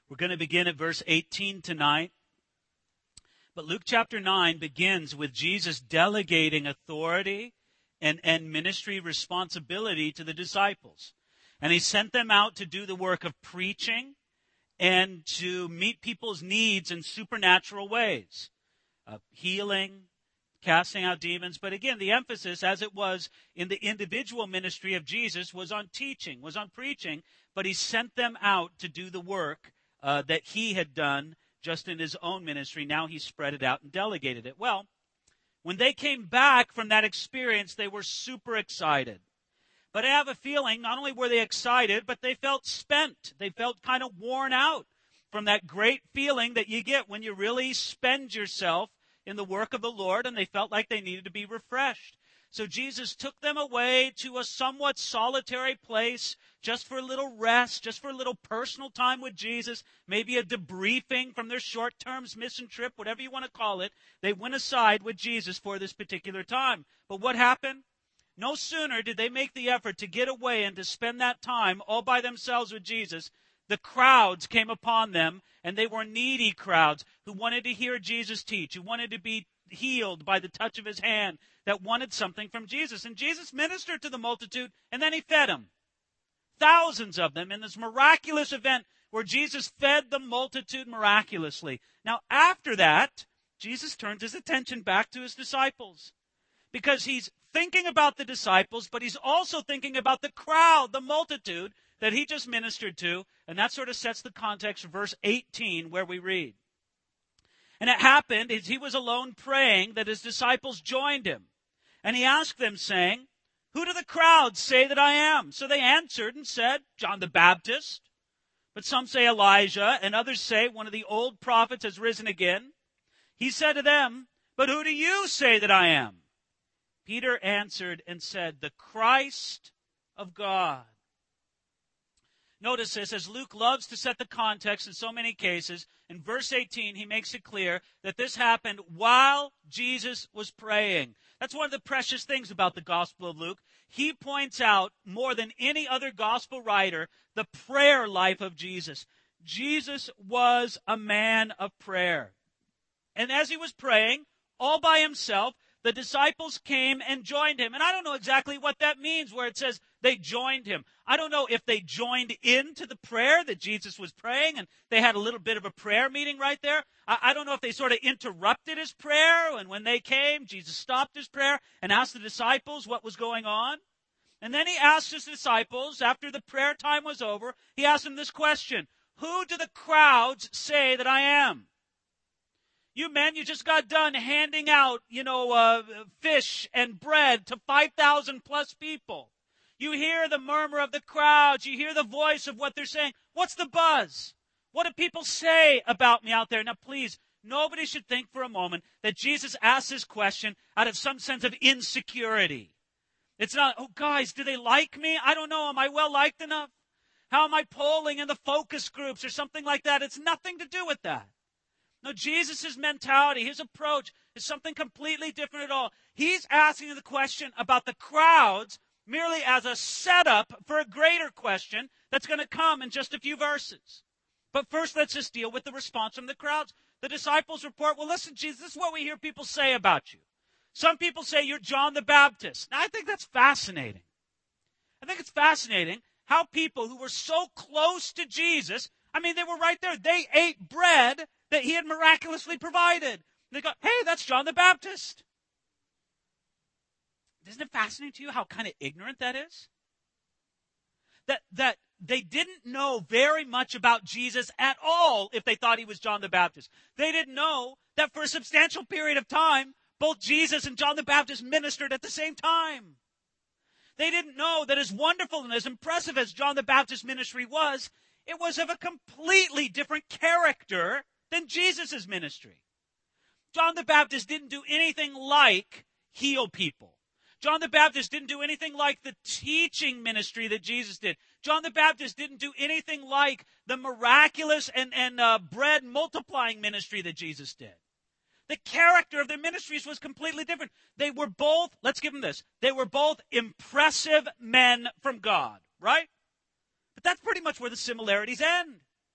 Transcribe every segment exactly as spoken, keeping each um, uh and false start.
We're going to begin at verse eighteen tonight. But Luke chapter nine begins with Jesus delegating authority and, and ministry responsibility to the disciples. And he sent them out to do the work of preaching and to meet people's needs in supernatural ways. Uh, healing, casting out demons. But again, the emphasis, as it was in the individual ministry of Jesus, was on teaching, was on preaching. But he sent them out to do the work uh, that he had done just in his own ministry. Now he spread it out and delegated it. Well, when they came back from that experience, they were super excited. But I have a feeling not only were they excited, but they felt spent. They felt kind of worn out from that great feeling that you get when you really spend yourself in the work of the Lord, and they felt like they needed to be refreshed. So Jesus took them away to a somewhat solitary place just for a little rest, just for a little personal time with Jesus, maybe a debriefing from their short-term mission trip, whatever you want to call it. They went aside with Jesus for this particular time. But what happened? No sooner did they make the effort to get away and to spend that time all by themselves with Jesus, the crowds came upon them, and they were needy crowds who wanted to hear Jesus teach, who wanted to be healed by the touch of his hand, that wanted something from Jesus. And Jesus ministered to the multitude, and then he fed them. Thousands of them in this miraculous event where Jesus fed the multitude miraculously. Now, after that, Jesus turns his attention back to his disciples, because he's thinking about the disciples, but he's also thinking about the crowd, the multitude that he just ministered to. And that sort of sets the context for verse eighteen, where we read. And it happened as he was alone praying that his disciples joined him. And he asked them, saying, "Who do the crowds say that I am?" So they answered and said, "John the Baptist. But some say Elijah, and others say one of the old prophets has risen again." He said to them, "But who do you say that I am?" Peter answered and said, "The Christ of God." Notice this, as Luke loves to set the context in so many cases, in verse eighteen, he makes it clear that this happened while Jesus was praying. That's one of the precious things about the Gospel of Luke. He points out, more than any other Gospel writer, the prayer life of Jesus. Jesus was a man of prayer. And as he was praying, all by himself, the disciples came and joined him. And I don't know exactly what that means where it says they joined him. I don't know if they joined into the prayer that Jesus was praying and they had a little bit of a prayer meeting right there. I, I don't know if they sort of interrupted his prayer, and when they came, Jesus stopped his prayer and asked the disciples what was going on. And then he asked his disciples, after the prayer time was over, he asked them this question: "Who do the crowds say that I am?" You men, you just got done handing out, you know, uh, fish and bread to five thousand plus people. You hear the murmur of the crowds. You hear the voice of what they're saying. What's the buzz? What do people say about me out there? Now, please, nobody should think for a moment that Jesus asked this question out of some sense of insecurity. It's not, "Oh, guys, do they like me? I don't know. Am I well liked enough? How am I polling in the focus groups?" or something like that. It's nothing to do with that. No, Jesus' mentality, his approach is something completely different at all. He's asking the question about the crowds merely as a setup for a greater question that's going to come in just a few verses. But first, let's just deal with the response from the crowds. The disciples report, "Well, listen, Jesus, this is what we hear people say about you. Some people say you're John the Baptist." Now, I think that's fascinating. I think it's fascinating how people who were so close to Jesus, I mean, they were right there. They ate bread that he had miraculously provided. They go, "Hey, that's John the Baptist." Isn't it fascinating to you how kind of ignorant that is? That, that they didn't know very much about Jesus at all if they thought he was John the Baptist. They didn't know that for a substantial period of time, both Jesus and John the Baptist ministered at the same time. They didn't know that as wonderful and as impressive as John the Baptist's ministry was, it was of a completely different character than Jesus' ministry. John the Baptist didn't do anything like heal people. John the Baptist didn't do anything like the teaching ministry that Jesus did. John the Baptist didn't do anything like the miraculous and, and uh, bread multiplying ministry that Jesus did. The character of their ministries was completely different. They were both, let's give them this, they were both impressive men from God, right? But that's pretty much where the similarities end.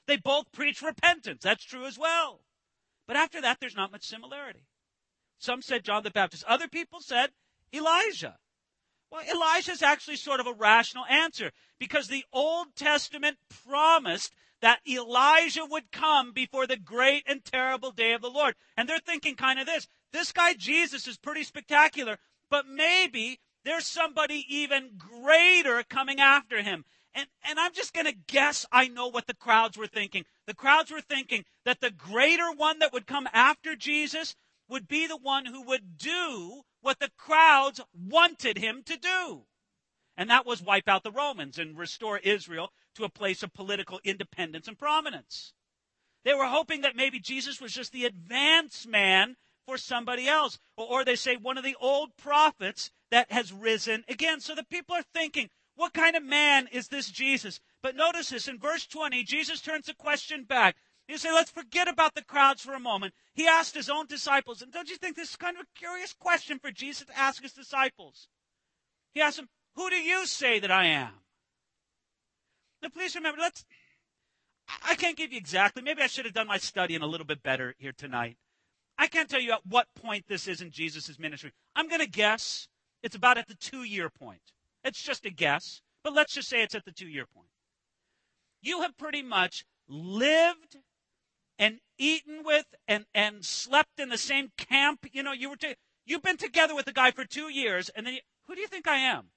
They both preach repentance. That's true as well. But after that, there's not much similarity. Some said John the Baptist. Other people said Elijah. Well, Elijah is actually sort of a rational answer because the Old Testament promised that Elijah would come before the great and terrible day of the Lord. And they're thinking kind of this. This guy Jesus is pretty spectacular, but maybe there's somebody even greater coming after him. And, and I'm just going to guess I know what the crowds were thinking. The crowds were thinking that the greater one that would come after Jesus would be the one who would do what the crowds wanted him to do. And that was wipe out the Romans and restore Israel to a place of political independence and prominence. They were hoping that maybe Jesus was just the advance man for somebody else. Or, or they say one of the old prophets that has risen again. So the people are thinking, what kind of man is this Jesus? But notice this, in verse twenty, Jesus turns the question back. You say, let's forget about the crowds for a moment. He asked his own disciples, and don't you think this is kind of a curious question for Jesus to ask his disciples? He asked them, who do you say that I am? Now please remember, let's, I can't give you exactly, maybe I should have done my studying a little bit better here tonight. I can't tell you at what point this is in Jesus' ministry. I'm going to guess it's about at the two-year point. It's just a guess, but let's just say it's at the two-year point. You have pretty much lived and eaten with and, and slept in the same camp. You know, you were to, you've been together with the guy for two years, and then you, who do you think I am?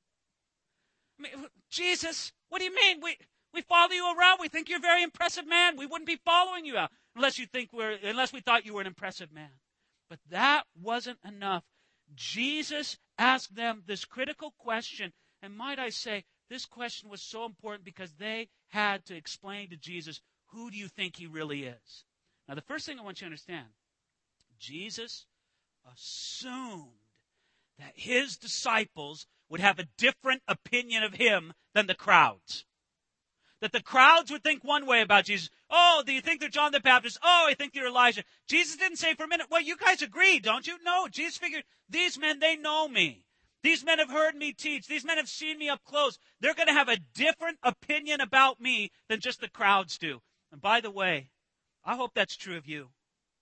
I mean, Jesus, what do you mean? We we follow you around. We think you're a very impressive man. We wouldn't be following you out unless you think we're unless we thought you were an impressive man. But that wasn't enough. Jesus asked them this critical question, and might I say, this question was so important because they had to explain to Jesus, who do you think he really is? Now, the first thing I want you to understand, Jesus assumed that his disciples would have a different opinion of him than the crowds. That the crowds would think one way about Jesus. Oh, do you think they're John the Baptist? Oh, I think they're Elijah. Jesus didn't say for a minute, well, you guys agree, don't you? No, Jesus figured, these men, they know me. These men have heard me teach. These men have seen me up close. They're going to have a different opinion about me than just the crowds do. And by the way, I hope that's true of you.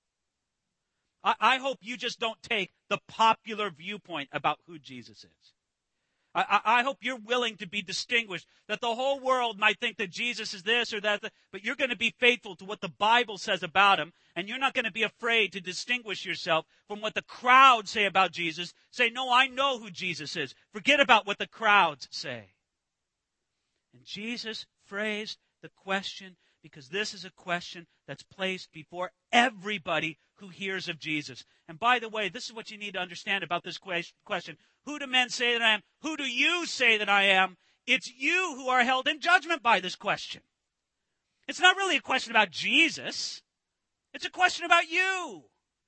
I, I hope you just don't take the popular viewpoint about who Jesus is. I, I, I hope you're willing to be distinguished, that the whole world might think that Jesus is this or that, but you're going to be faithful to what the Bible says about him, and you're not going to be afraid to distinguish yourself from what the crowds say about Jesus. Say, no, I know who Jesus is. Forget about what the crowds say. And Jesus phrased the question because this is a question that's placed before everybody who hears of Jesus. And by the way, this is what you need to understand about this question. Who do men say that I am? Who do you say that I am? It's you who are held in judgment by this question. It's not really a question about Jesus. It's a question about you.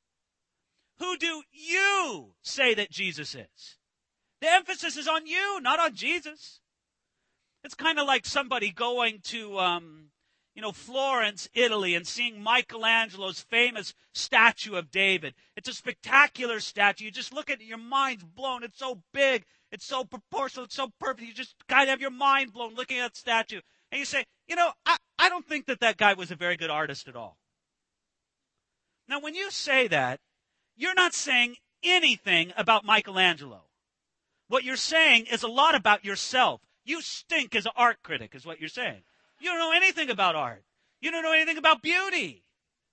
Who do you say that Jesus is? The emphasis is on you, not on Jesus. It's kind of like somebody going to, um, you know, Florence, Italy, and seeing Michelangelo's famous statue of David. It's a spectacular statue. You just look at it, your mind's blown. It's so big. It's so proportional. It's so perfect. You just kind of have your mind blown looking at that statue. And you say, you know, I, I don't think that that guy was a very good artist at all. Now, when you say that, you're not saying anything about Michelangelo. What you're saying is a lot about yourself. You stink as an art critic, is what you're saying. You don't know anything about art. You don't know anything about beauty.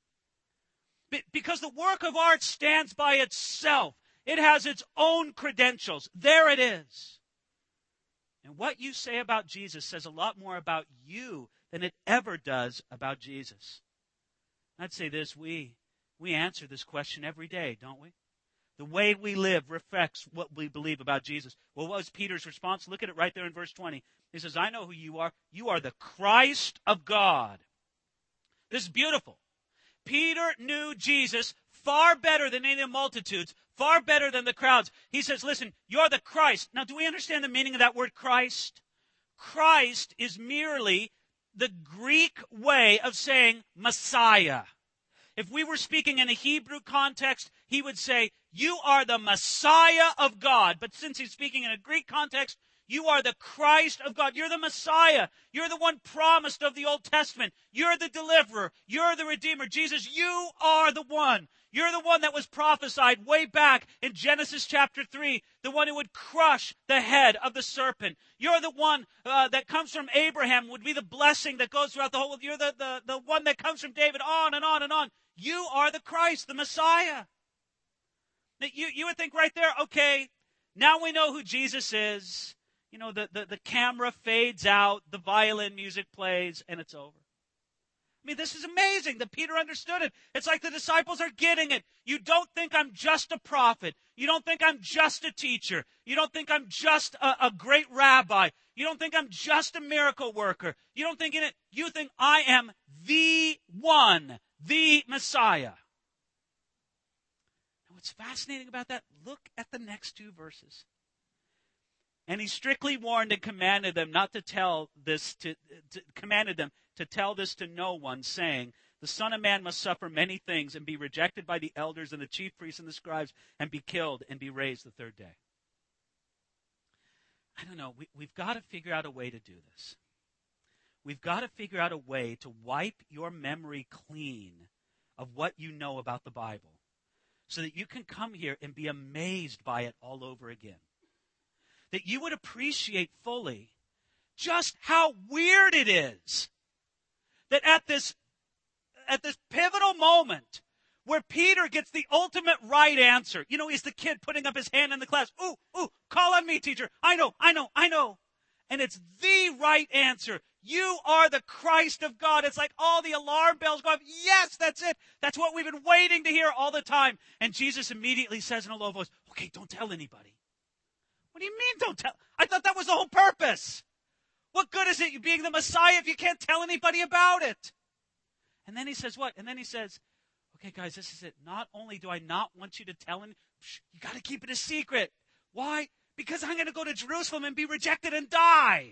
Be- because the work of art stands by itself. It has its own credentials. There it is. And what you say about Jesus says a lot more about you than it ever does about Jesus. I'd say this, we, we answer this question every day, don't we? The way we live reflects what we believe about Jesus. Well, what was Peter's response? Look at it right there in verse twenty. He says, I know who you are. You are the Christ of God. This is beautiful. Peter knew Jesus far better than any of the multitudes, far better than the crowds. He says, listen, you're the Christ. Now, do we understand the meaning of that word Christ? Christ is merely the Greek way of saying Messiah. If we were speaking in a Hebrew context, he would say, you are the Messiah of God. But since he's speaking in a Greek context, You are the Christ of God. You're the Messiah. You're the one promised of the Old Testament. You're the deliverer. You're the Redeemer. Jesus, you are the one. You're the one that was prophesied way back in Genesis chapter three, the one who would crush the head of the serpent. You're the one uh, that comes from Abraham, would be the blessing that goes throughout the whole. You're the, the, the one that comes from David, on and on and on. You are the Christ, the Messiah. Now, you, you would think right there, okay, now we know who Jesus is. You know, the, the, the camera fades out, the violin music plays, and it's over. I mean, this is amazing that Peter understood it. It's like the disciples are getting it. You don't think I'm just a prophet. You don't think I'm just a teacher. You don't think I'm just a, a great rabbi. You don't think I'm just a miracle worker. You don't think in it. You think I am the one, the Messiah. And what's fascinating about that, look at the next two verses. And he strictly warned and commanded them not to tell this to, to commanded them to tell this to no one, saying, the Son of Man must suffer many things and be rejected by the elders and the chief priests and the scribes and be killed and be raised the third day. I don't know. We, we've got to figure out a way to do this. We've got to figure out a way to wipe your memory clean of what you know about the Bible so that you can come here and be amazed by it all over again. That you would appreciate fully just how weird it is that at this, at this pivotal moment where Peter gets the ultimate right answer, you know, he's the kid putting up his hand in the class. Ooh, ooh, call on me, teacher. I know, I know, I know. And it's the right answer. You are the Christ of God. It's like all the alarm bells go off. Yes, that's it. That's what we've been waiting to hear all the time. And Jesus immediately says in a low voice, okay, don't tell anybody. What do you mean don't tell? I thought that was the whole purpose. What good is it you being the Messiah if you can't tell anybody about it? And then he says what? And then he says, okay, guys, this is it. Not only do I not want you to tell him, you got to keep it a secret. Why? Because I'm going to go to Jerusalem and be rejected and die.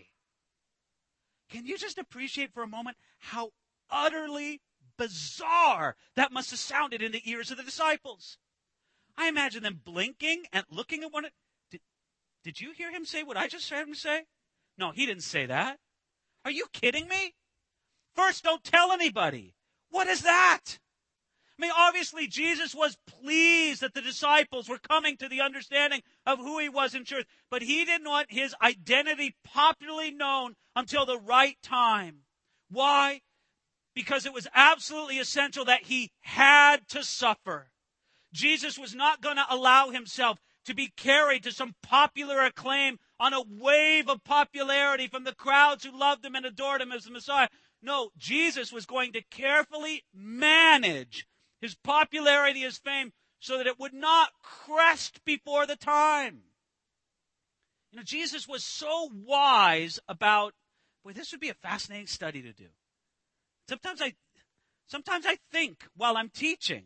Can you just appreciate for a moment how utterly bizarre that must have sounded in the ears of the disciples? I imagine them blinking and looking at one another. Did, did you hear him say what I just heard him say? No, he didn't say that. Are you kidding me? First, don't tell anybody. What is that? I mean, obviously, Jesus was pleased that the disciples were coming to the understanding of who he was in truth, but he didn't want his identity popularly known until the right time. Why? Because it was absolutely essential that he had to suffer. Jesus was not going to allow himself to be carried to some popular acclaim on a wave of popularity from the crowds who loved him and adored him as the Messiah. No, Jesus was going to carefully manage his popularity, his fame, so that it would not crest before the time. You know, Jesus was so wise about, boy, this would be a fascinating study to do. Sometimes I, sometimes I think while I'm teaching,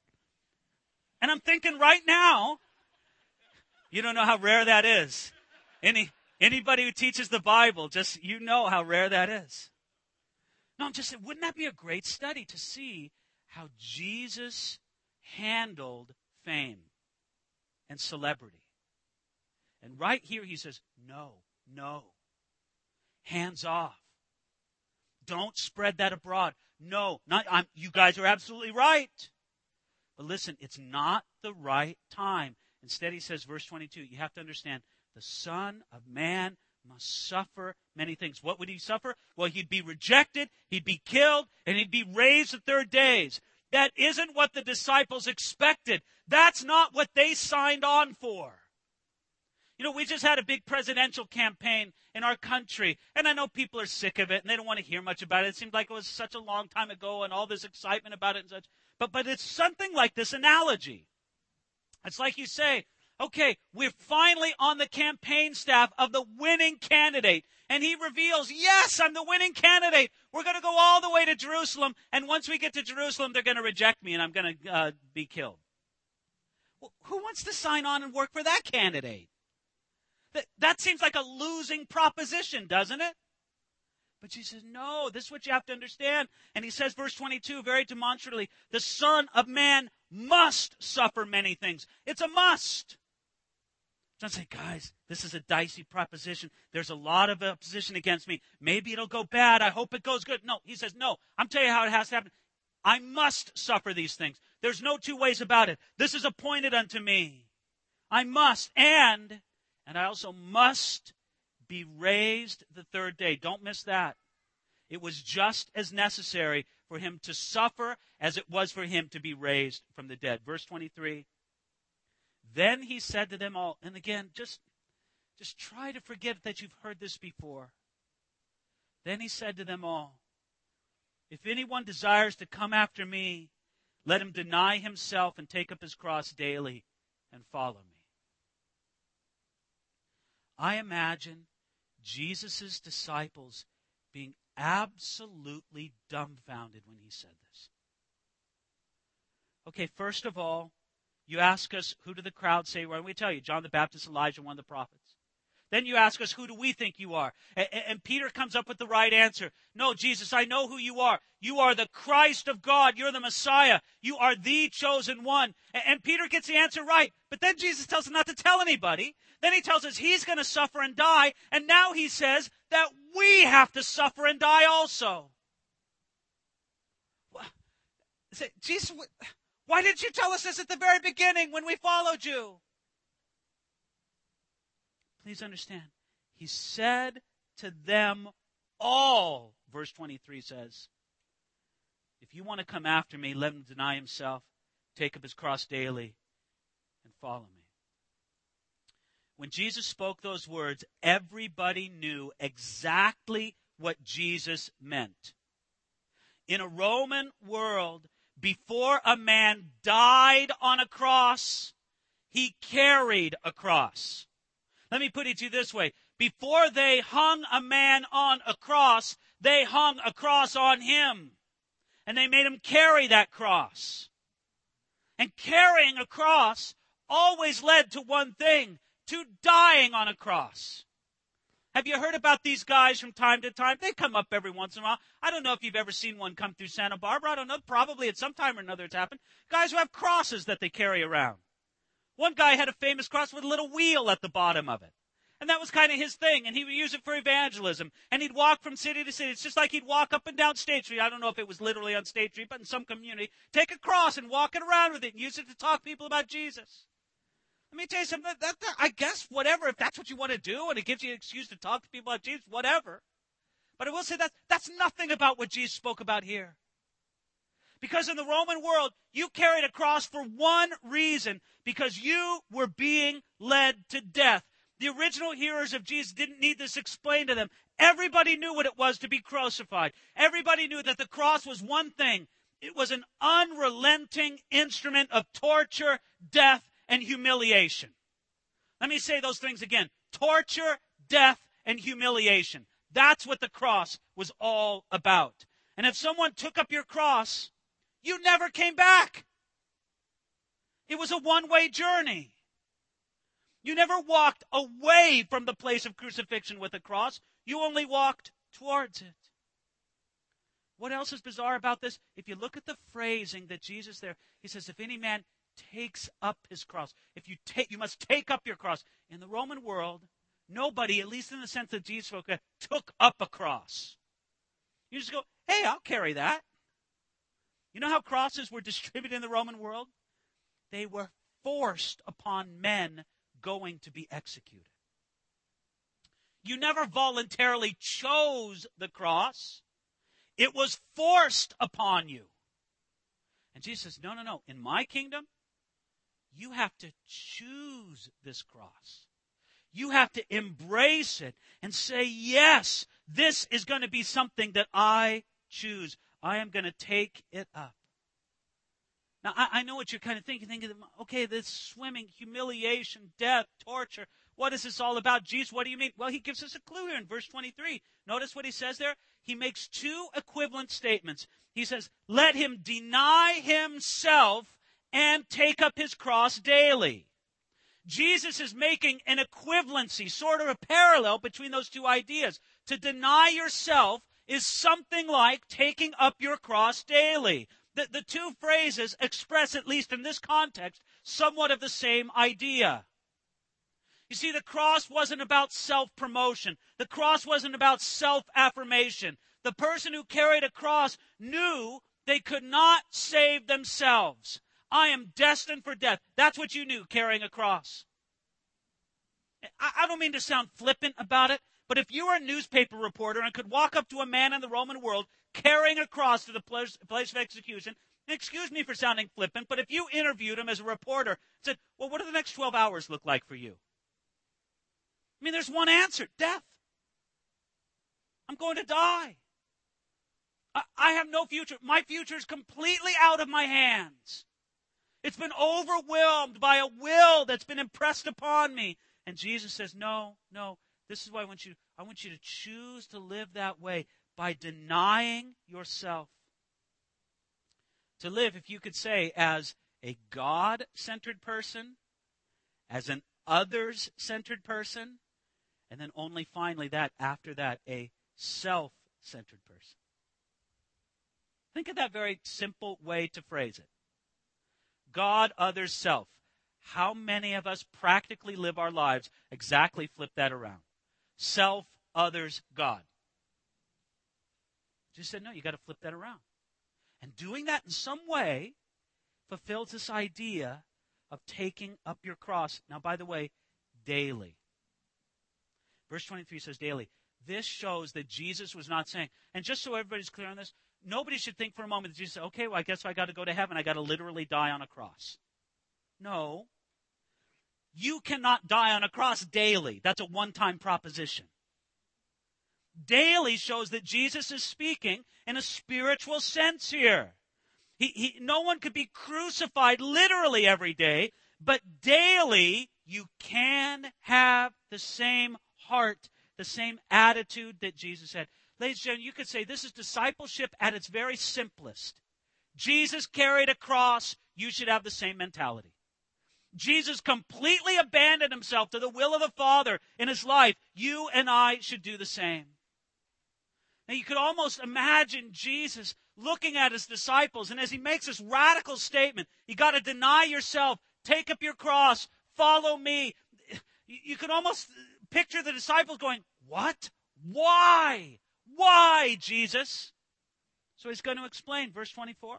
and I'm thinking right now, you don't know how rare that is. Any, anybody who teaches the Bible, just, you know how rare that is. No, I'm just saying, wouldn't that be a great study to see how Jesus handled fame and celebrity? And right here he says, no, no. Hands off. Don't spread that abroad. No, not, I'm, you guys are absolutely right. But listen, it's not the right time. Instead, he says, verse twenty-two, you have to understand, the Son of Man must suffer many things. What would he suffer? Well, he'd be rejected, he'd be killed, and he'd be raised the third days. That isn't what the disciples expected. That's not what they signed on for. You know, we just had a big presidential campaign in our country, and I know people are sick of it, and they don't want to hear much about it. It seemed like it was such a long time ago, and all this excitement about it and such. But, but it's something like this analogy. It's like you say, okay, we're finally on the campaign staff of the winning candidate. And he reveals, yes, I'm the winning candidate. We're going to go all the way to Jerusalem. And once we get to Jerusalem, they're going to reject me and I'm going to uh, be killed. Well, who wants to sign on and work for that candidate? That, that seems like a losing proposition, doesn't it? But Jesus says, no, this is what you have to understand. And he says, verse twenty-two, very demonstratively, the Son of Man must suffer many things. It's a must. Don't say, guys, this is a dicey proposition. There's a lot of opposition against me. Maybe it'll go bad. I hope it goes good. No, he says, no, I'm telling you how it has to happen. I must suffer these things. There's no two ways about it. This is appointed unto me. I must. And, and I also must be raised the third day. Don't miss that. It was just as necessary for him to suffer as it was for him to be raised from the dead. Verse twenty-three. Then he said to them all, and again, just, just try to forget that you've heard this before. Then he said to them all, if anyone desires to come after me, let him deny himself and take up his cross daily and follow me. I imagine Jesus' disciples being absolutely dumbfounded when he said this. Okay, first of all, you ask us, who do the crowd say? Well, we tell you, John the Baptist, Elijah, one of the prophets. Then you ask us, who do we think you are? And, and Peter comes up with the right answer. No, Jesus, I know who you are. You are the Christ of God. You're the Messiah. You are the chosen one. And, and Peter gets the answer right. But then Jesus tells him not to tell anybody. Then he tells us he's going to suffer and die. And now he says that we have to suffer and die also. Jesus, why didn't you tell us this at the very beginning when we followed you? Please understand, he said to them all, verse twenty-three says, if you want to come after me, let him deny himself, take up his cross daily, and follow me. When Jesus spoke those words, everybody knew exactly what Jesus meant. In a Roman world, before a man died on a cross, he carried a cross. Let me put it to you this way. Before they hung a man on a cross, they hung a cross on him. And they made him carry that cross. And carrying a cross always led to one thing, to dying on a cross. Have you heard about these guys from time to time? They come up every once in a while. I don't know if you've ever seen one come through Santa Barbara. I don't know. Probably at some time or another it's happened. Guys who have crosses that they carry around. One guy had a famous cross with a little wheel at the bottom of it. And that was kind of his thing. And he would use it for evangelism. And he'd walk from city to city. It's just like he'd walk up and down State Street. I don't know if it was literally on State Street, but in some community. Take a cross and walk it around with it and use it to talk to people about Jesus. Let me tell you something. That, that, I guess whatever, if that's what you want to do and it gives you an excuse to talk to people about Jesus, whatever. But I will say that that's nothing about what Jesus spoke about here. Because in the Roman world, you carried a cross for one reason, because you were being led to death. The original hearers of Jesus didn't need this explained to them. Everybody knew what it was to be crucified. Everybody knew that the cross was one thing. It was an unrelenting instrument of torture, death, and humiliation. Let me say those things again. Torture, death, and humiliation. That's what the cross was all about. And if someone took up your cross, you never came back. It was a one-way journey. You never walked away from the place of crucifixion with a cross. You only walked towards it. What else is bizarre about this? If you look at the phrasing that Jesus there, he says, if any man takes up his cross, if you take, you must take up your cross. In the Roman world, nobody, at least in the sense that Jesus spoke, took up a cross. You just go, hey, I'll carry that. You know how crosses were distributed in the Roman world? They were forced upon men going to be executed. You never voluntarily chose the cross. It was forced upon you. And Jesus says, no, no, no. In my kingdom, you have to choose this cross. You have to embrace it and say, yes, this is going to be something that I choose. I am going to take it up. Now, I, I know what you're kind of thinking. Thinking, okay, this swimming, humiliation, death, torture. What is this all about? Jesus, what do you mean? Well, he gives us a clue here in verse twenty-three. Notice what he says there. He makes two equivalent statements. He says, let him deny himself and take up his cross daily. Jesus is making an equivalency, sort of a parallel between those two ideas. To deny yourself is something like taking up your cross daily. The, the two phrases express, at least in this context, somewhat of the same idea. You see, the cross wasn't about self-promotion. The cross wasn't about self-affirmation. The person who carried a cross knew they could not save themselves. I am destined for death. That's what you knew, carrying a cross. I don't mean to sound flippant about it, but if you were a newspaper reporter and could walk up to a man in the Roman world carrying a cross to the place of execution, excuse me for sounding flippant, but if you interviewed him as a reporter and said, well, what do the next twelve hours look like for you? I mean, there's one answer, death. I'm going to die. I, I have no future. My future is completely out of my hands. It's been overwhelmed by a will that's been impressed upon me. And Jesus says, no, no, this is why I want you, I want you to choose to live that way by denying yourself. To live, if you could say, as a God-centered person, as an others-centered person, and then only finally that, after that, a self-centered person. Think of that very simple way to phrase it. God, others, self. How many of us practically live our lives exactly flip that around? Self, others, God. Jesus said, no, you got to flip that around. And doing that in some way fulfills this idea of taking up your cross. Now, by the way, daily. Verse twenty-three says daily. This shows that Jesus was not saying, and just so everybody's clear on this, nobody should think for a moment that Jesus said, okay, well, I guess I got to go to heaven. I got to literally die on a cross. No. You cannot die on a cross daily. That's a one-time proposition. Daily shows that Jesus is speaking in a spiritual sense here. He, he, no one could be crucified literally every day, but daily you can have the same heart, the same attitude that Jesus had. Ladies and gentlemen, you could say this is discipleship at its very simplest. Jesus carried a cross. You should have the same mentality. Jesus completely abandoned himself to the will of the Father in his life. You and I should do the same. Now, you could almost imagine Jesus looking at his disciples, and as he makes this radical statement, you got to deny yourself, take up your cross, follow me. You could almost picture the disciples going, what? Why? Why, Jesus? So he's going to explain, verse twenty-four.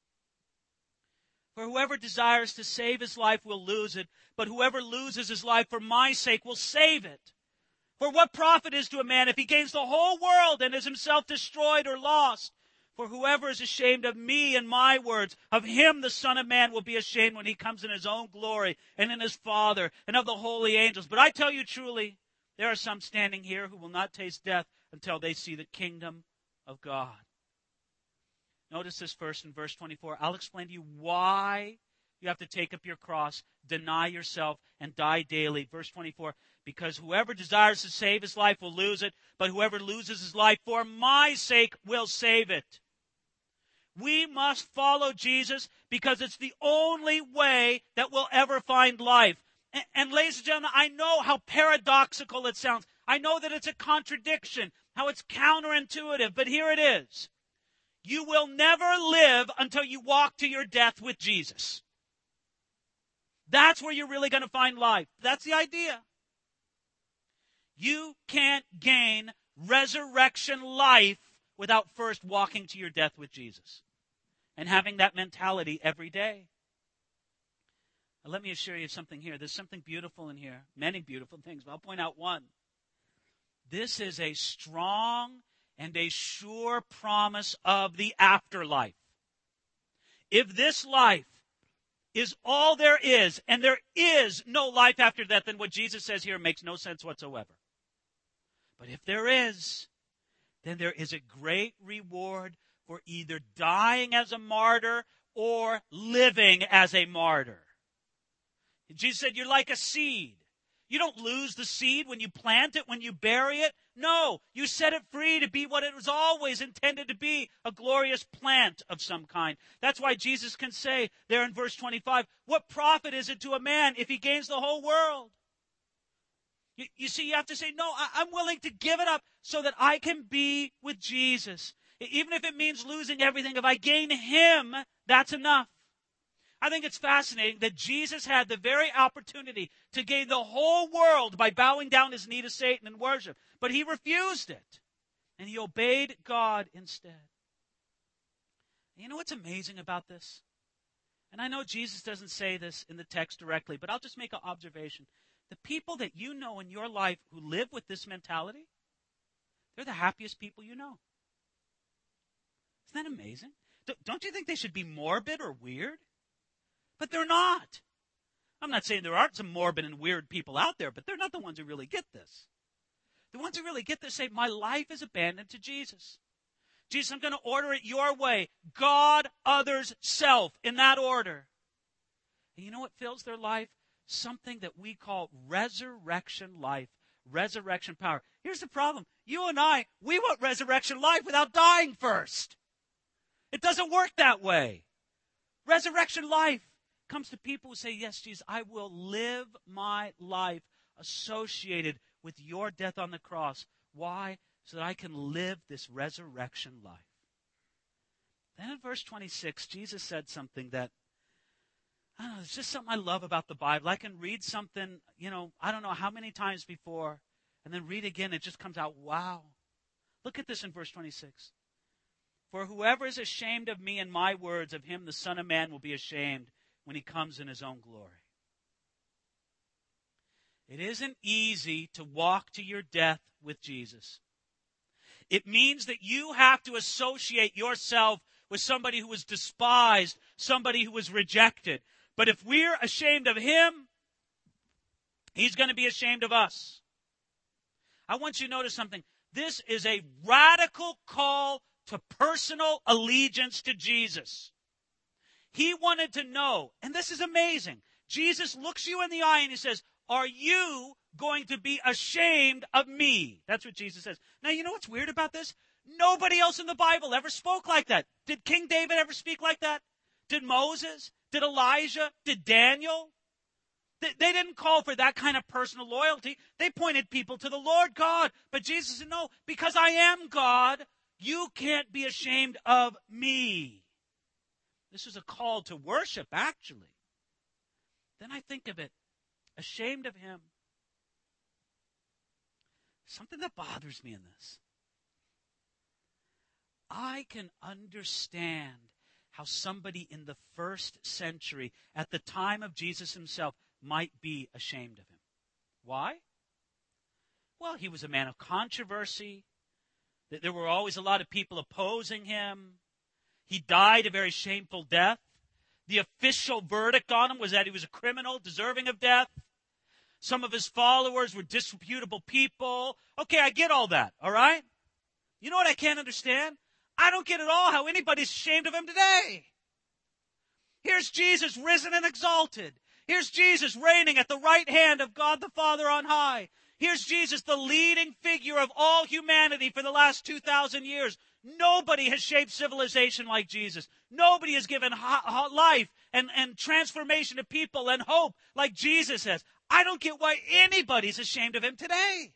For whoever desires to save his life will lose it, but whoever loses his life for my sake will save it. For what profit is to a man if he gains the whole world and is himself destroyed or lost? For whoever is ashamed of me and my words, of him the Son of Man will be ashamed when he comes in his own glory and in his Father and of the holy angels. But I tell you truly, there are some standing here who will not taste death until they see the kingdom of God. Notice this first in verse twenty-four. I'll explain to you why you have to take up your cross, deny yourself, and die daily. Verse twenty-four, because whoever desires to save his life will lose it, but whoever loses his life for my sake will save it. We must follow Jesus because it's the only way that we'll ever find life. And, and ladies and gentlemen, I know how paradoxical it sounds. I know that it's a contradiction, how it's counterintuitive, but here it is. You will never live until you walk to your death with Jesus. That's where you're really going to find life. That's the idea. You can't gain resurrection life without first walking to your death with Jesus and having that mentality every day. Now, let me assure you something here. There's something beautiful in here. Many beautiful things, but I'll point out one. This is a strong and a sure promise of the afterlife. If this life is all there is, and there is no life after death, then what Jesus says here makes no sense whatsoever. But if there is, then there is a great reward for either dying as a martyr or living as a martyr. Jesus said, you're like a seed. You don't lose the seed when you plant it, when you bury it. No, you set it free to be what it was always intended to be, a glorious plant of some kind. That's why Jesus can say there in verse twenty-five, what profit is it to a man if he gains the whole world? You, you see, you have to say, no, I, I'm willing to give it up so that I can be with Jesus. Even if it means losing everything, if I gain him, that's enough. I think it's fascinating that Jesus had the very opportunity to gain the whole world by bowing down his knee to Satan in worship. But he refused it. And he obeyed God instead. You know what's amazing about this? And I know Jesus doesn't say this in the text directly, but I'll just make an observation. The people that you know in your life who live with this mentality, they're the happiest people you know. Isn't that amazing? Don't you think they should be morbid or weird? But they're not. I'm not saying there aren't some morbid and weird people out there, but they're not the ones who really get this. The ones who really get this say, my life is abandoned to Jesus. Jesus, I'm going to order it your way. God, others, self, in that order. And you know what fills their life? Something that we call resurrection life, resurrection power. Here's the problem. You and I, we want resurrection life without dying first. It doesn't work that way. Resurrection life comes to people who say, yes, Jesus, I will live my life associated with your death on the cross. Why? So that I can live this resurrection life. Then in verse twenty-six, Jesus said something that, I don't know, it's just something I love about the Bible. I can read something, you know, I don't know how many times before, and then read again, it just comes out, wow. Look at this in verse twenty-six. For whoever is ashamed of me and my words, of him the Son of Man will be ashamed when he comes in his own glory. It isn't easy to walk to your death with Jesus. It means that you have to associate yourself with somebody who was despised, somebody who was rejected. But if we're ashamed of him, he's going to be ashamed of us. I want you to notice something. This is a radical call to personal allegiance to Jesus. He wanted to know, and this is amazing. Jesus looks you in the eye and he says, are you going to be ashamed of me? That's what Jesus says. Now, you know what's weird about this? Nobody else in the Bible ever spoke like that. Did King David ever speak like that? Did Moses? Did Elijah? Did Daniel? They, they didn't call for that kind of personal loyalty. They pointed people to the Lord God. But Jesus said, no, because I am God, you can't be ashamed of me. This was a call to worship, actually. Then I think of it. Ashamed of him. Something that bothers me in this. I can understand how somebody in the first century, at the time of Jesus himself, might be ashamed of him. Why? Well, he was a man of controversy. There were always a lot of people opposing him. He died a very shameful death. The official verdict on him was that he was a criminal, deserving of death. Some of his followers were disreputable people. Okay, I get all that, all right? You know what I can't understand? I don't get at all how anybody's ashamed of him today. Here's Jesus risen and exalted. Here's Jesus reigning at the right hand of God the Father on high. Here's Jesus, the leading figure of all humanity for the last two thousand years. Nobody has shaped civilization like Jesus. Nobody has given life and, and transformation to people and hope like Jesus has. I don't get why anybody's ashamed of him today.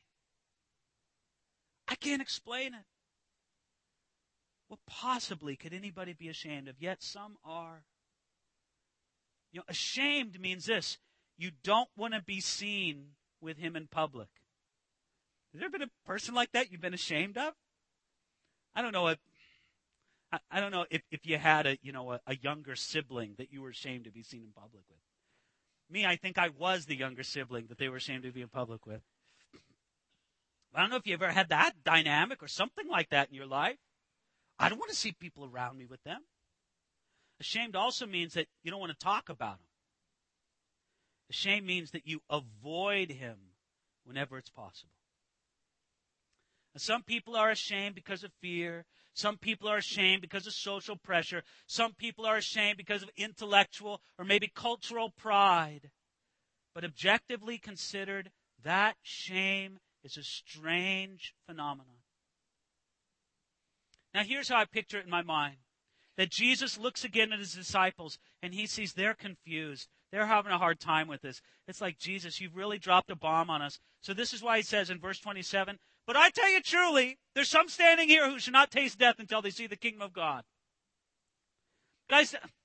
I can't explain it. What possibly could anybody be ashamed of? Yet some are. You know, ashamed means this. You don't want to be seen with him in public. Has there been a person like that you've been ashamed of? I don't know if I, I don't know if, if you had a you know a, a younger sibling that you were ashamed to be seen in public with. Me, I think I was the younger sibling that they were ashamed to be in public with. I don't know if you ever had that dynamic or something like that in your life. I don't want to see people around me with them. Ashamed also means that you don't want to talk about him. Ashamed means that you avoid him whenever it's possible. And some people are ashamed because of fear. Some people are ashamed because of social pressure. Some people are ashamed because of intellectual or maybe cultural pride. But objectively considered, that shame is a strange phenomenon. Now here's how I picture it in my mind. That Jesus looks again at his disciples and he sees they're confused. They're having a hard time with this. It's like, Jesus, you've really dropped a bomb on us. So this is why he says in verse twenty-seven, but I tell you truly, there's some standing here who should not taste death until they see the kingdom of God. Guys,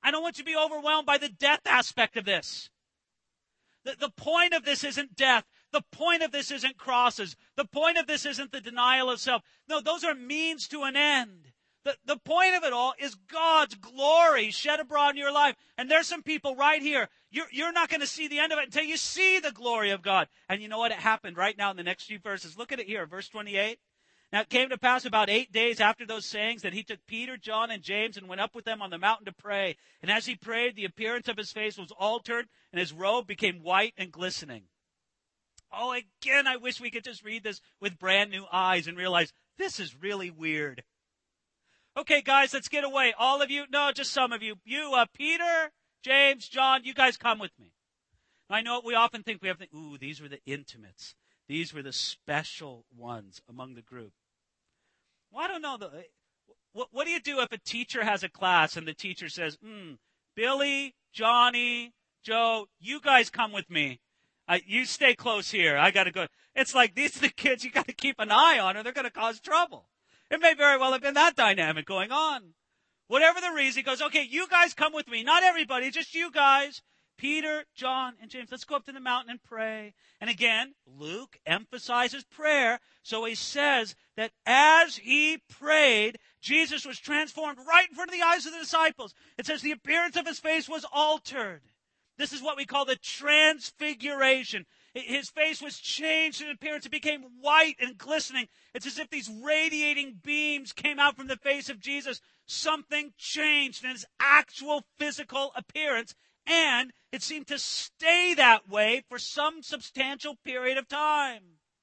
I don't want you to be overwhelmed by the death aspect of this. The, the point of this isn't death. The point of this isn't crosses. The point of this isn't the denial of self. No, those are means to an end. The, the point of it all is God's glory shed abroad in your life. And there's some people right here. You're, you're not going to see the end of it until you see the glory of God. And you know what? It happened right now in the next few verses. Look at it here, verse twenty-eight. Now it came to pass about eight days after those sayings that he took Peter, John, and James and went up with them on the mountain to pray. And as he prayed, the appearance of his face was altered, and his robe became white and glistening. Oh, again, I wish we could just read this with brand new eyes and realize this is really weird. Okay, guys, let's get away. All of you, no, just some of you. You, uh, Peter, James, John, you guys come with me. I know we often think we have to, ooh, these were the intimates. These were the special ones among the group. Well, I don't know. What, what do you do if a teacher has a class and the teacher says, hmm, Billy, Johnny, Joe, you guys come with me. Uh, you stay close here. I got to go. It's like these are the kids you got to keep an eye on or they're going to cause trouble. It may very well have been that dynamic going on. Whatever the reason, he goes, okay, you guys come with me. Not everybody, just you guys. Peter, John, and James, let's go up to the mountain and pray. And again, Luke emphasizes prayer. So he says that as he prayed, Jesus was transformed right in front of the eyes of the disciples. It says the appearance of his face was altered. This is what we call the transfiguration. His face was changed in appearance. It became white and glistening. It's as if these radiating beams came out from the face of Jesus. Something changed in his actual physical appearance, and it seemed to stay that way for some substantial period of time.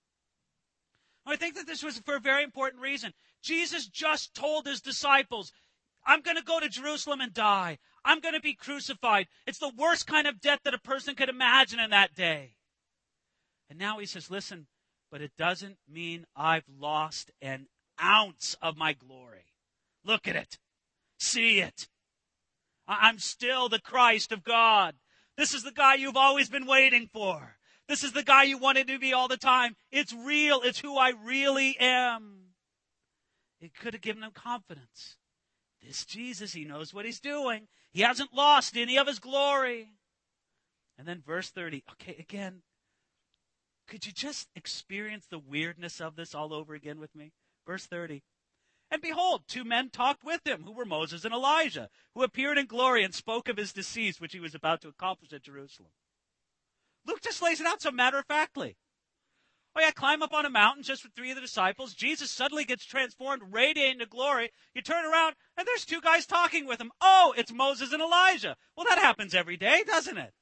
I think that this was for a very important reason. Jesus just told his disciples, I'm going to go to Jerusalem and die. I'm going to be crucified. It's the worst kind of death that a person could imagine in that day. And now he says, listen, but it doesn't mean I've lost an ounce of my glory. Look at it. See it. I'm still the Christ of God. This is the guy you've always been waiting for. This is the guy you wanted to be all the time. It's real. It's who I really am. It could have given them confidence. This Jesus, he knows what he's doing. He hasn't lost any of his glory. And then verse thirty. Okay, again, could you just experience the weirdness of this all over again with me? Verse thirty. And behold, two men talked with him, who were Moses and Elijah, who appeared in glory and spoke of his decease, which he was about to accomplish at Jerusalem. Luke just lays it out so matter-of-factly. Oh yeah, climb up on a mountain just with three of the disciples. Jesus suddenly gets transformed, radiating to glory. You turn around, and there's two guys talking with him. Oh, it's Moses and Elijah. Well, that happens every day, doesn't it?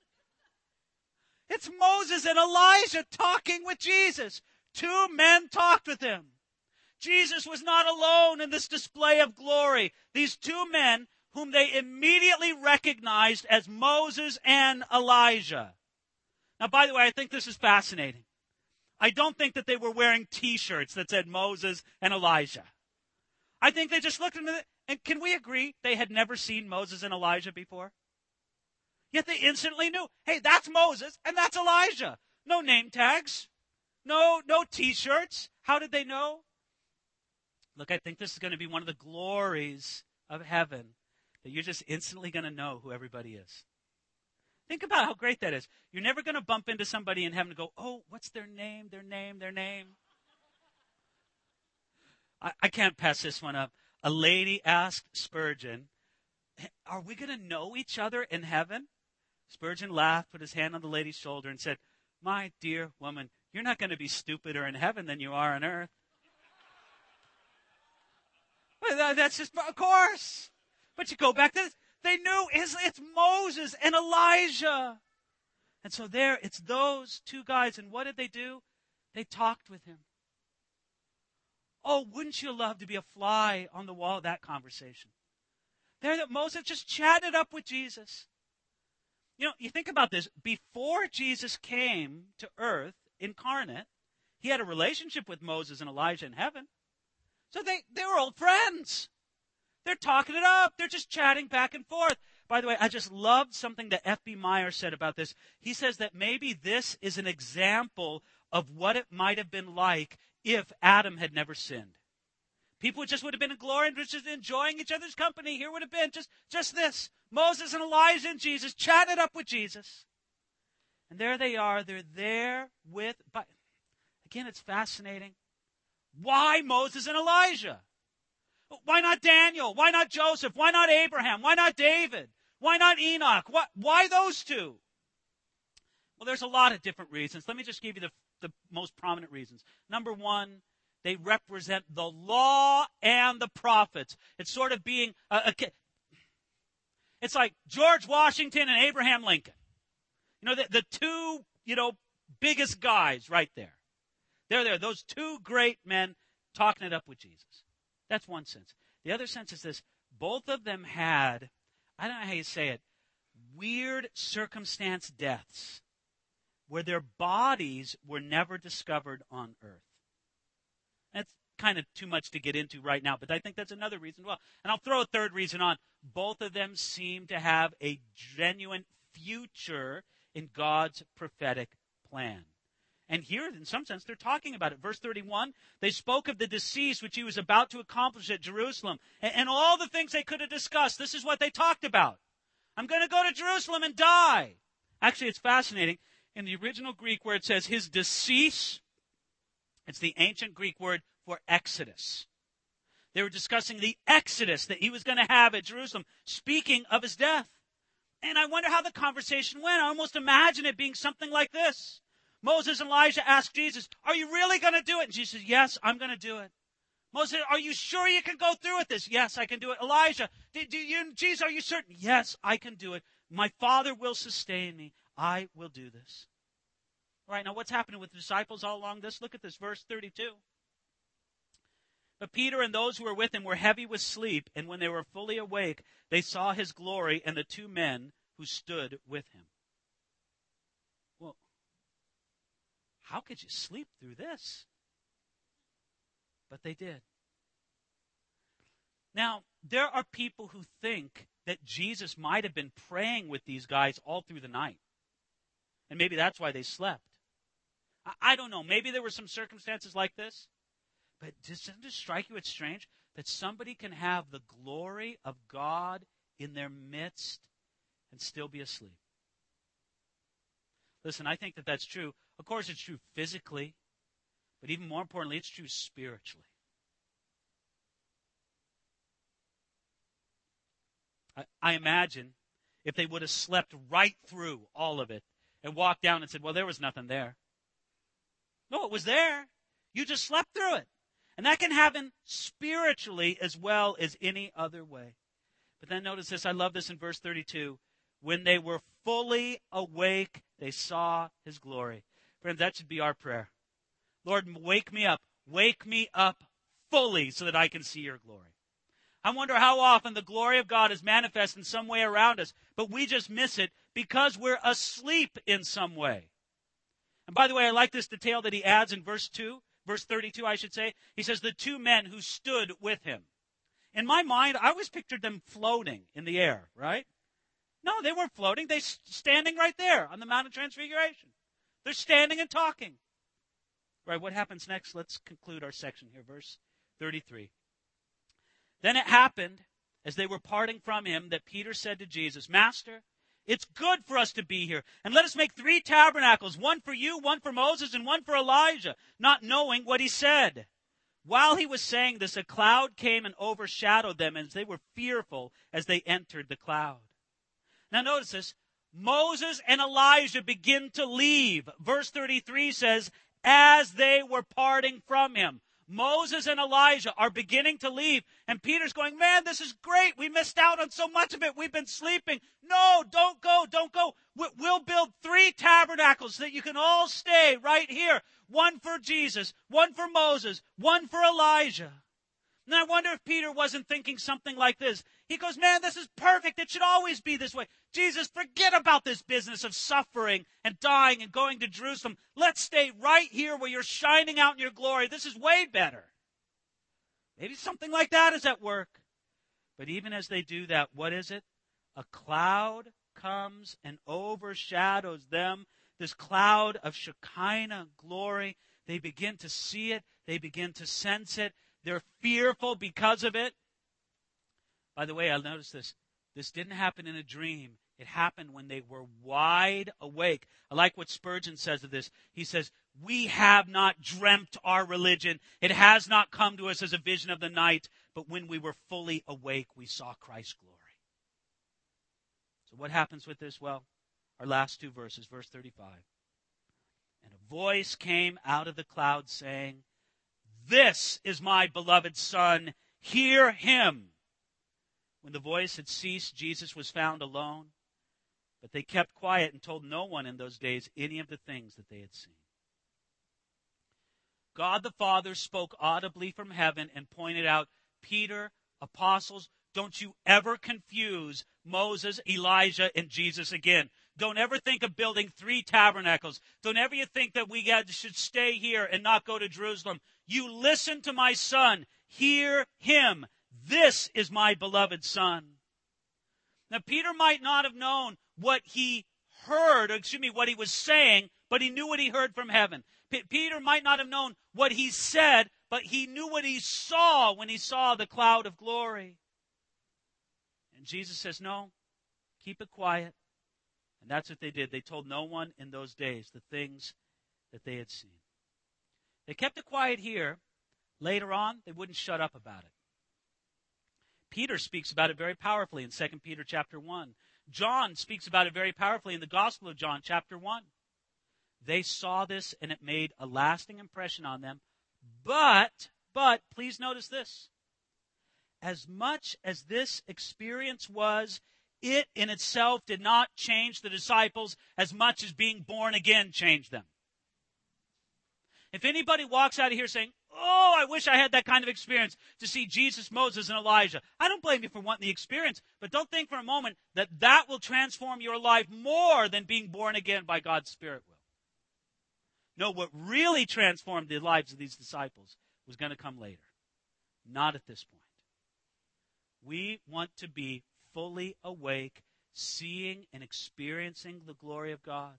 It's Moses and Elijah talking with Jesus. Two men talked with him. Jesus was not alone in this display of glory. These two men whom they immediately recognized as Moses and Elijah. Now, by the way, I think this is fascinating. I don't think that they were wearing T-shirts that said Moses and Elijah. I think they just looked at them, and can we agree they had never seen Moses and Elijah before? Yet they instantly knew, hey, that's Moses and that's Elijah. No name tags. No, no T-shirts. How did they know? Look, I think this is going to be one of the glories of heaven, that you're just instantly going to know who everybody is. Think about how great that is. You're never going to bump into somebody in heaven and go, oh, what's their name, their name, their name? I, I can't pass this one up. A lady asked Spurgeon, are we going to know each other in heaven? Spurgeon laughed, put his hand on the lady's shoulder, and said, my dear woman, you're not going to be stupider in heaven than you are on earth. Well, that's just, of course. But you go back to this. They knew it's, it's Moses and Elijah. And so there, it's those two guys. And what did they do? They talked with him. Oh, wouldn't you love to be a fly on the wall of that conversation? There that Moses just chatted up with Jesus. You know, you think about this. Before Jesus came to earth incarnate, he had a relationship with Moses and Elijah in heaven. So they, they were old friends. They're talking it up. They're just chatting back and forth. By the way, I just loved something that F B Meyer said about this. He says that maybe this is an example of what it might have been like if Adam had never sinned. People just would have been in glory and just enjoying each other's company. Here would have been just, just this. Moses and Elijah and Jesus chatted up with Jesus. And there they are. They're there with, but again, it's fascinating. Why Moses and Elijah? Why not Daniel? Why not Joseph? Why not Abraham? Why not David? Why not Enoch? Why, why those two? Well, there's a lot of different reasons. Let me just give you the, the most prominent reasons. Number one, they represent the law and the prophets. It's sort of being, a, a, it's like George Washington and Abraham Lincoln. You know, the, the two, you know, biggest guys right there. They're there. Those two great men talking it up with Jesus. That's one sense. The other sense is this. Both of them had, I don't know how you say it, weird circumstance deaths where their bodies were never discovered on earth. That's kind of too much to get into right now, but I think that's another reason. Well, and I'll throw a third reason on. Both of them seem to have a genuine future in God's prophetic plan. And here, in some sense, they're talking about it. Verse thirty-one, they spoke of the decease which he was about to accomplish at Jerusalem. And, and all the things they could have discussed, this is what they talked about. I'm going to go to Jerusalem and die. Actually, it's fascinating. In the original Greek where it says his decease, it's the ancient Greek word for exodus. They were discussing the exodus that he was going to have at Jerusalem, speaking of his death. And I wonder how the conversation went. I almost imagine it being something like this. Moses and Elijah asked Jesus, are you really going to do it? And Jesus says, yes, I'm going to do it. Moses, are you sure you can go through with this? Yes, I can do it. Elijah, do, do you, Jesus, are you certain? Yes, I can do it. My Father will sustain me. I will do this. All right, now what's happening with the disciples all along this? Look at this, verse thirty-two. But Peter and those who were with him were heavy with sleep, and when they were fully awake, they saw his glory and the two men who stood with him. Well, how could you sleep through this? But they did. Now, there are people who think that Jesus might have been praying with these guys all through the night. And maybe that's why they slept. I, I don't know. Maybe there were some circumstances like this. But doesn't it strike you it's strange that somebody can have the glory of God in their midst and still be asleep? Listen, I think that that's true. Of course, it's true physically, but even more importantly, it's true spiritually. I, I imagine if they would have slept right through all of it and walked down and said, well, there was nothing there. No, it was there. You just slept through it. And that can happen spiritually as well as any other way. But then notice this. I love this in verse thirty-two. When they were fully awake, they saw his glory. Friends, that should be our prayer. Lord, wake me up. Wake me up fully so that I can see your glory. I wonder how often the glory of God is manifest in some way around us, but we just miss it because we're asleep in some way. And by the way, I like this detail that he adds in verse two. Verse thirty-two, I should say. He says, the two men who stood with him. In my mind, I always pictured them floating in the air, right? No, they weren't floating. They're standing right there on the Mount of Transfiguration. They're standing and talking. Right, what happens next? Let's conclude our section here. Verse thirty-three. Then it happened, as they were parting from him, that Peter said to Jesus, Master, it's good for us to be here. And let us make three tabernacles, one for you, one for Moses, and one for Elijah, not knowing what he said. While he was saying this, a cloud came and overshadowed them, and they were fearful as they entered the cloud. Now notice this. Moses and Elijah begin to leave. Verse thirty-three says, as they were parting from him. Moses and Elijah are beginning to leave. And Peter's going, man, this is great. We missed out on so much of it. We've been sleeping. No, don't go, don't go. We'll build three tabernacles so that you can all stay right here. One for Jesus, one for Moses, one for Elijah. And I wonder if Peter wasn't thinking something like this. He goes, man, this is perfect. It should always be this way. Jesus, forget about this business of suffering and dying and going to Jerusalem. Let's stay right here where you're shining out in your glory. This is way better. Maybe something like that is at work. But even as they do that, what is it? A cloud comes and overshadows them. This cloud of Shekinah glory. They begin to see it. They begin to sense it. They're fearful because of it. By the way, I noticed this. This didn't happen in a dream. It happened when they were wide awake. I like what Spurgeon says of this. He says, we have not dreamt our religion. It has not come to us as a vision of the night, but when we were fully awake, we saw Christ's glory. So what happens with this? Well, our last two verses, verse thirty-five. And a voice came out of the cloud saying, this is my beloved Son, hear him. When the voice had ceased, Jesus was found alone. But they kept quiet and told no one in those days any of the things that they had seen. God the Father spoke audibly from heaven and pointed out, Peter, apostles, don't you ever confuse Moses, Elijah, and Jesus again. Don't ever think of building three tabernacles. Don't ever you think that we should stay here and not go to Jerusalem. You listen to my Son. Hear him. This is my beloved Son. Now, Peter might not have known what he heard, or excuse me, what he was saying, but he knew what he heard from heaven. P- Peter might not have known what he said, but he knew what he saw when he saw the cloud of glory. And Jesus says, no, keep it quiet. And that's what they did. They told no one in those days the things that they had seen. They kept it quiet here. Later on, they wouldn't shut up about it. Peter speaks about it very powerfully in Second Peter chapter one. John speaks about it very powerfully in the Gospel of John chapter one. They saw this and it made a lasting impression on them. But, but, please notice this. As much as this experience was, it in itself did not change the disciples as much as being born again changed them. If anybody walks out of here saying, oh, I wish I had that kind of experience to see Jesus, Moses, and Elijah, I don't blame you for wanting the experience, but don't think for a moment that that will transform your life more than being born again by God's Spirit will. No, what really transformed the lives of these disciples was going to come later, not at this point. We want to be fully awake, seeing and experiencing the glory of God.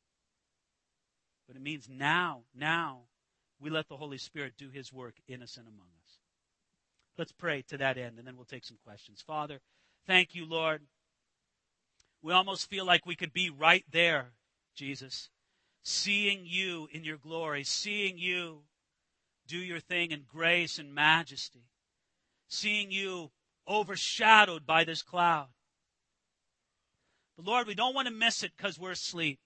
But it means now, now, we let the Holy Spirit do his work in us and among us. Let's pray to that end, and then we'll take some questions. Father, thank you, Lord. We almost feel like we could be right there, Jesus, seeing you in your glory, seeing you do your thing in grace and majesty, seeing you overshadowed by this cloud. But Lord, we don't want to miss it because we're asleep.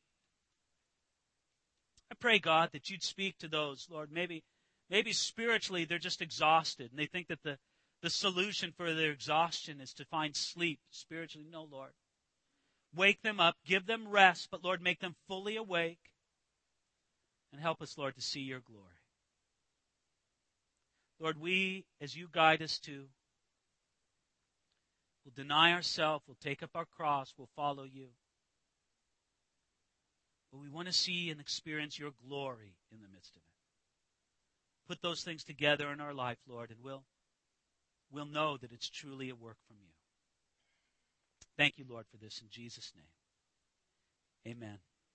I pray, God, that you'd speak to those, Lord, maybe maybe spiritually they're just exhausted and they think that the, the solution for their exhaustion is to find sleep spiritually. No, Lord. Wake them up, give them rest, but Lord, make them fully awake and help us, Lord, to see your glory. Lord, we, as you guide us to, will deny ourselves, will take up our cross, will follow you. But we want to see and experience your glory in the midst of it. Put those things together in our life, Lord, and we'll, we'll know that it's truly a work from you. Thank you, Lord, for this in Jesus' name. Amen.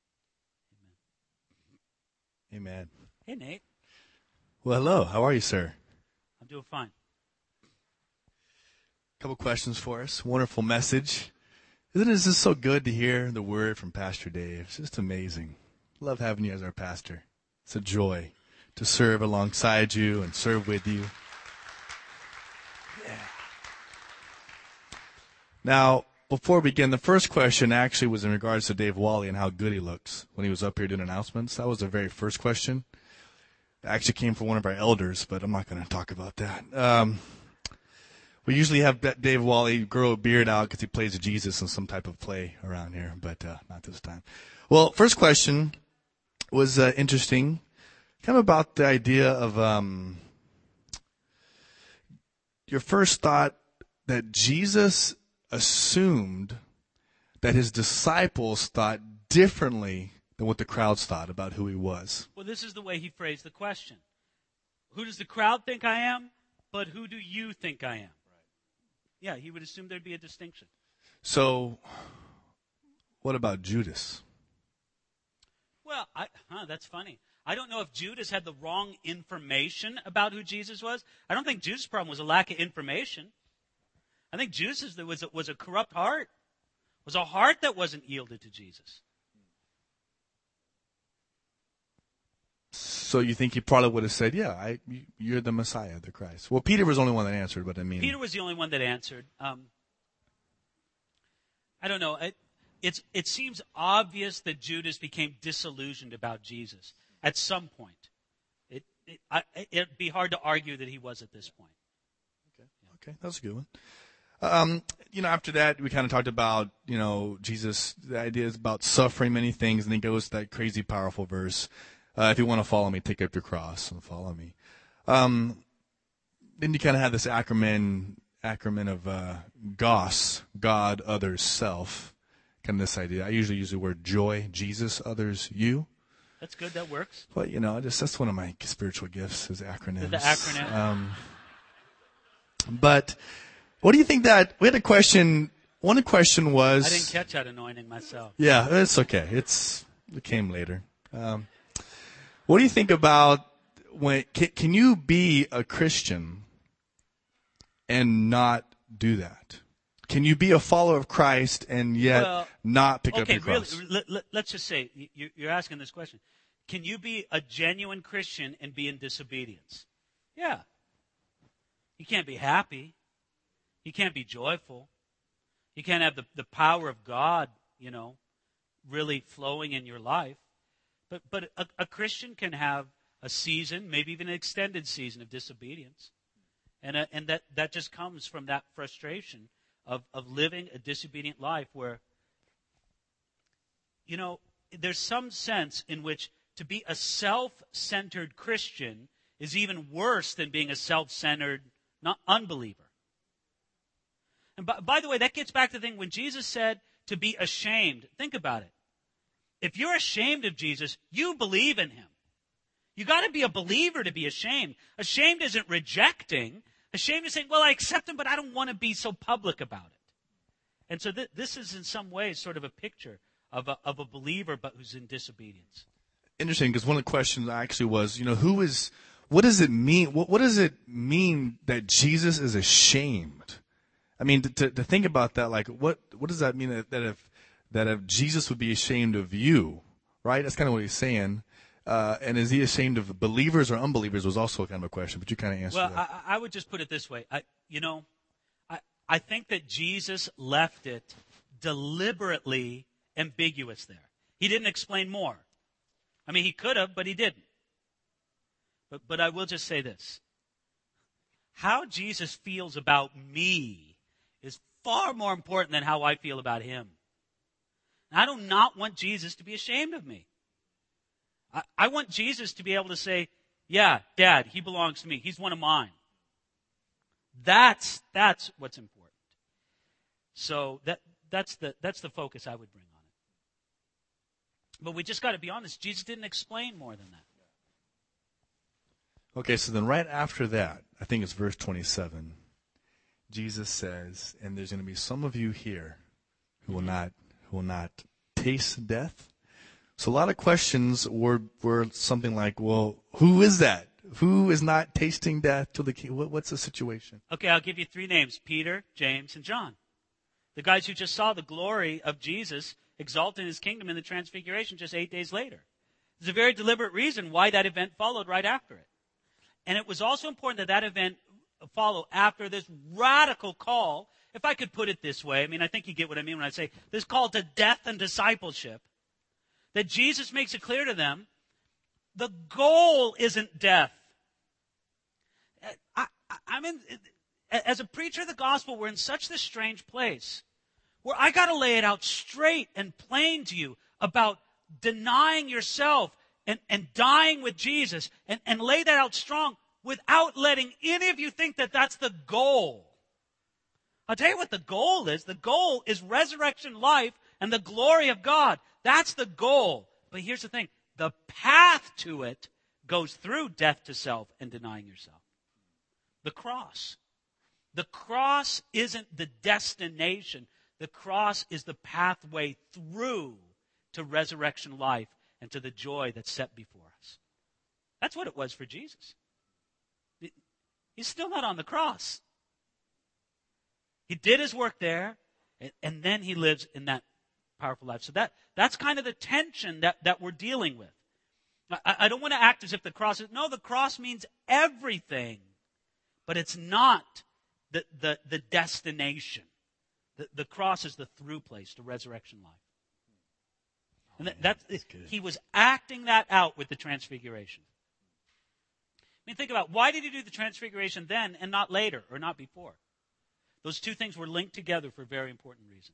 Amen. Amen. Hey, Nate. Well, hello. How are you, sir? I'm doing fine. A couple questions for us. Wonderful message. Isn't it just so good to hear the word from Pastor Dave? It's just amazing. Love having you as our pastor. It's a joy to serve alongside you and serve with you. Yeah. Now, before we begin, the first question actually was in regards to Dave Wally and how good he looks when he was up here doing announcements. That was the very first question. It actually came from one of our elders, but I'm not going to talk about that. Um, We usually have Dave Wally grow a beard out because he plays Jesus in some type of play around here, but uh, not this time. Well, first question was uh, interesting, kind of about the idea of um, your first thought that Jesus assumed that his disciples thought differently than what the crowds thought about who he was. Well, this is the way he phrased the question. Who does the crowd think I am? But who do you think I am? Yeah, he would assume there'd be a distinction. So, what about Judas? Well, I, huh, that's funny. I don't know if Judas had the wrong information about who Jesus was. I don't think Judas' problem was a lack of information. I think Judas was a, was a corrupt heart. It was a heart that wasn't yielded to Jesus. So you think he probably would have said, yeah, I, you're the Messiah, the Christ. Well, Peter was the only one that answered, but I mean... Peter was the only one that answered. Um, I don't know. It, it's, it seems obvious that Judas became disillusioned about Jesus at some point. It, it, I, it'd be hard to argue that he was at this point. Okay, okay, that's a good one. Um, you know, after that, we kind of talked about, you know, Jesus, the idea is about suffering many things, and he goes to that crazy, powerful verse. Uh, if you want to follow me, take up your cross and follow me. Um, then you kind of have this acronym, acronym of uh, GOS, God, others, self. Kind of this idea. I usually use the word joy, Jesus, others, you. That's good. That works. But, you know, just that's one of my spiritual gifts is acronyms. The acronym. Um, but what do you think that, we had a question, one question was. I didn't catch that anointing myself. Yeah, it's okay. It's, it came later. Um, What do you think about when can, can you be a Christian and not do that? Can you be a follower of Christ and yet well, not pick okay, up your cross? Really, let, let, let's just say you, you're asking this question: can you be a genuine Christian and be in disobedience? Yeah. You can't be happy. You can't be joyful. You can't have the, the power of God, you know, really flowing in your life. But but a, a Christian can have a season, maybe even an extended season of disobedience. And a, and that, that just comes from that frustration of, of living a disobedient life where, you know, there's some sense in which to be a self-centered Christian is even worse than being a self-centered not unbeliever. And by, by the way, that gets back to the thing when Jesus said to be ashamed. Think about it. If you're ashamed of Jesus, you believe in him. You got to be a believer to be ashamed. Ashamed isn't rejecting. Ashamed is saying, well, I accept him, but I don't want to be so public about it. And so th- this is in some ways sort of a picture of a, of a believer but who's in disobedience. Interesting, because one of the questions actually was, you know, who is, what does it mean, what, what does it mean that Jesus is ashamed? I mean, to, to, to think about that, like, what, what does that mean that, that if, that if Jesus would be ashamed of you, right? That's kind of what he's saying. Uh, and is he ashamed of believers or unbelievers was also kind of a question, but you kind of answered well, that. Well, I, I would just put it this way. I, you know, I, I think that Jesus left it deliberately ambiguous there. He didn't explain more. I mean, he could have, but he didn't. But, but I will just say this. How Jesus feels about me is far more important than how I feel about him. I do not want Jesus to be ashamed of me. I, I want Jesus to be able to say, yeah, Dad, he belongs to me. He's one of mine. That's, that's what's important. So that, that's the, that's the focus I would bring on it. But we just got to be honest. Jesus didn't explain more than that. Okay, so then right after that, I think it's verse twenty-seven, Jesus says, and there's going to be some of you here who will not who will not taste death. So a lot of questions were were something like, well, who is that? Who is not tasting death till the king? What, what's the situation? Okay, I'll give you three names: Peter, James, and John. The guys who just saw the glory of Jesus exalting his kingdom in the transfiguration just eight days later. There's a very deliberate reason why that event followed right after it. And it was also important that that event follow after this radical call, if I could put it this way. I mean, I think you get what I mean when I say this call to death and discipleship, that Jesus makes it clear to them, the goal isn't death. I, I, I mean, as a preacher of the gospel, we're in such this strange place where I got to lay it out straight and plain to you about denying yourself and, and dying with Jesus and, and lay that out strong without letting any of you think that that's the goal. I'll tell you what the goal is. The goal is resurrection life and the glory of God. That's the goal. But here's the thing. The path to it goes through death to self and denying yourself. The cross. The cross isn't the destination. The cross is the pathway through to resurrection life and to the joy that's set before us. That's what it was for Jesus. He's still not on the cross. He did his work there, and, and then he lives in that powerful life. So that that's kind of the tension that, that we're dealing with. I, I don't want to act as if the cross is... No, the cross means everything, but it's not the, the, the destination. The, the cross is the through place to resurrection life. And that, that's, that's he was acting that out with the transfiguration. I mean, think about, why did he do the transfiguration then and not later or not before? Those two things were linked together for a very important reason.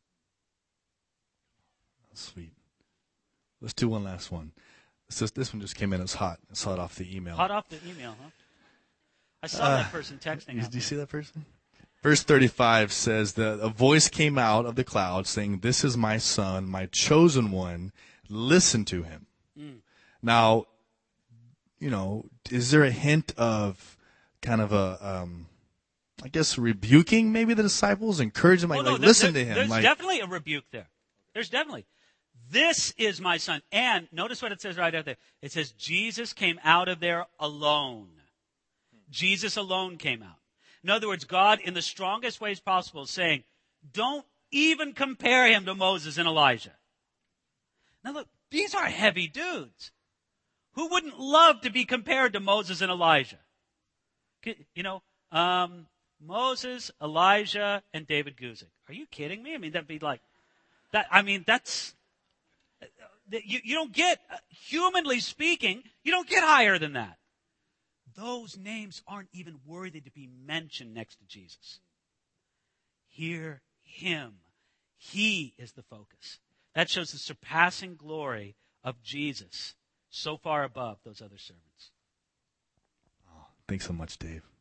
Sweet. Let's do one last one. This, is, this one just came in as hot. I saw it off the email. Hot off the email, huh? I saw Uh, that person texting. You, out do you there. see that person? Verse thirty-five says that a voice came out of the cloud saying, "This is my son, my chosen one. Listen to him." Mm. Now, you know, is there a hint of kind of a, um, I guess, rebuking maybe the disciples, encouraging them, like, Oh, no, like there- listen there- to him? There's like, definitely a rebuke there. There's definitely. This is my son. And notice what it says right out there. It says Jesus came out of there alone. Jesus alone came out. In other words, God, in the strongest ways possible, is saying, don't even compare him to Moses and Elijah. Now look, these are heavy dudes. Who wouldn't love to be compared to Moses and Elijah? You know, um, Moses, Elijah, and David Guzik. Are you kidding me? I mean, that'd be like, that. I mean, that's, you, you don't get, humanly speaking, you don't get higher than that. Those names aren't even worthy to be mentioned next to Jesus. Hear him. He is the focus. That shows the surpassing glory of Jesus, so far above those other servants. oh, thanks so much, Dave.